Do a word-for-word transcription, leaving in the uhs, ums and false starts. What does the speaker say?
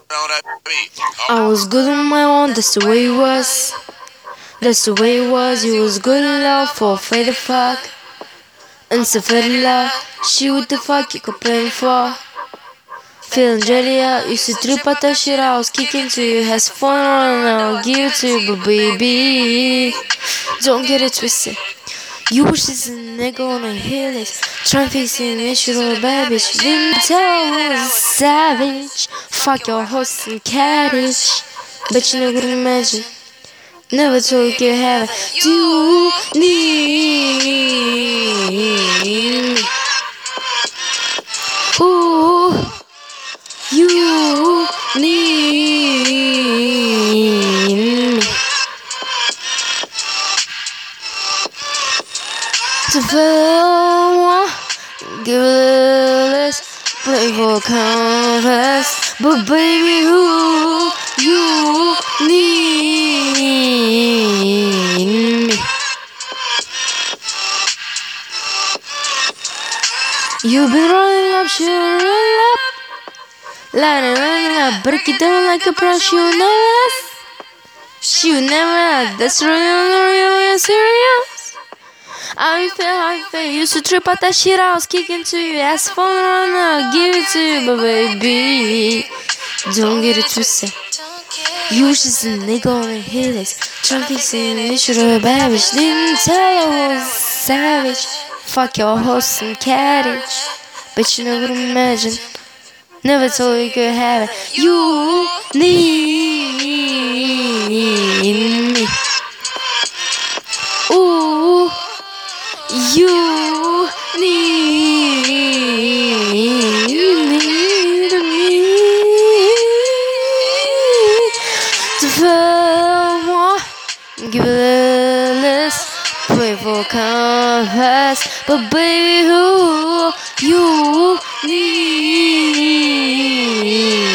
I was good on my own, that's the way it was. That's the way it was, you was good in love for afraid the fuck. And so fed love, she what the fuck you complaining for? Feeling jelly out, used to trip out that shit I was kicking to you. Has fun and I'll give it to you, but baby, don't get it twisted. You wish this a nigga on a hill is trying to fix an issue on a bad bitch. Didn't tell I was a savage. Fuck your horse and carriage. Bet you never could imagine. Never told you could have it. You need me. Ooh, you need me. To feel, give it a list, play for canvas, but baby, who you need me? You've been rolling up, shooting up, lighting, lighting up, break it down like a brush, you never, you never, that's real, real, real serious. I feel how you feel. Used to trip out that shit I was kicking to you. Ask for it, I'll give it to you. But baby, don't get it twisted. You just a nigga on the hit list. Trying to fix an issue to a bad bitch. Didn't tell you I was savage. Fuck your horse and carriage. But you never would imagine. Never told you could have it. You need me. Ooh. You need, need me to feel more. Give it a list, pray for confess, but baby, who you need?